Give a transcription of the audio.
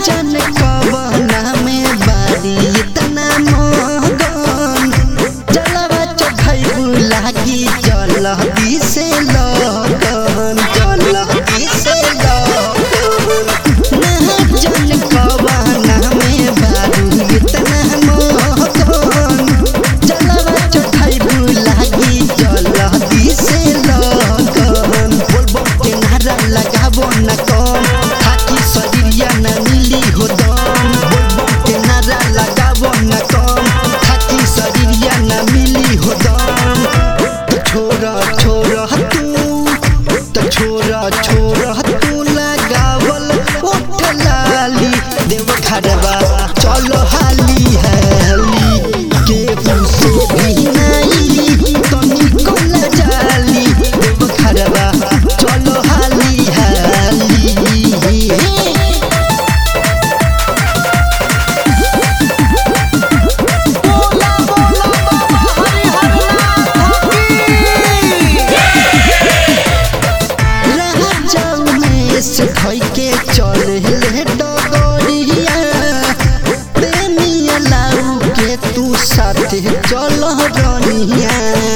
जन कवना में बारी इतना मगन जलवा चढ़ाई लागी जलदी से लगन जलदी से लगन जन कवना में बारी इतना मगन जलवा चढ़ाई लागी जलदी से लगन बोलबो के नारा लगाबो न कम थाकी शरीरिया न मिली हो दम बोलबो के नारा लगाबो न कम थाकी शरीरिया न मिली हो दम छोरा छोरा तू लगावल उठ लाली देव घरवा चलो हाली हाली के से भी नहीं तनिको न जाली देव घरवा चलो हाली हाली से खई के चले ले डगरिया प्रेमिया लाऊ के तू साथे चल रनिया